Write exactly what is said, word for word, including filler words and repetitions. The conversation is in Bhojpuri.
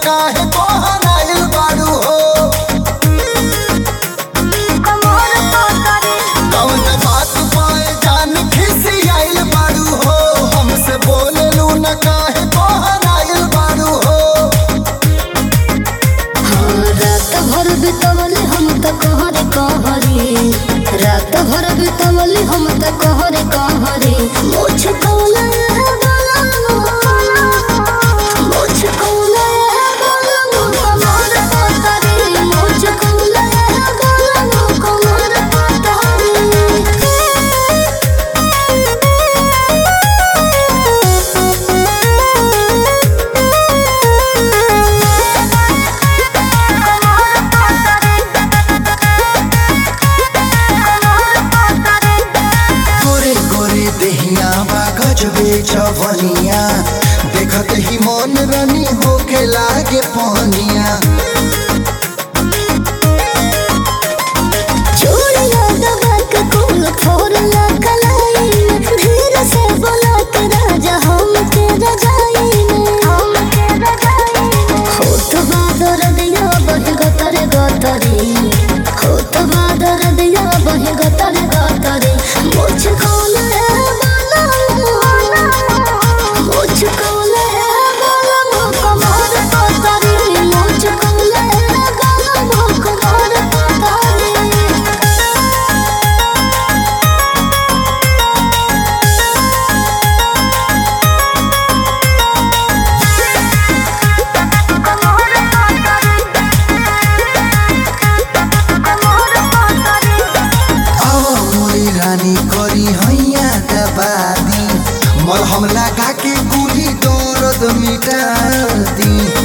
काहे कोहराइल बारू हो। कौन बात पाए जान खिसियाइल बारू हो, हमसे बोललू न काहे कोहराइल बारू हो। हाँ, रात भर बितवली हम त कहरे कहरी, रात भर बितवली हम त कहरे कहरी। मुझ कौन है बोला मुझ कौन है बोला कमर पतरी, मुझ कौन है बोला कमर पतरी। गोरे गोरे देहिया बा गजबे चवनिया, देखत ही मन रानी होके लागे पनिया। चूड़िया दबा के कुल फोड़ला कलाई में, धीरे से बोला के राजा हम के रजाई में, हम के रजाई में। होत बादर दिया बह गतर गतरी, होत बादर दिया बह गतर गतरी। मुझ कौन है बोला मुझ कौन है बोला कमर पतरी, मुझ कौन है बोला कमर पतरी। आओ मोरी रानी करी हैया दबादी, मलहम लगा के कुली दर्द मिटा दी।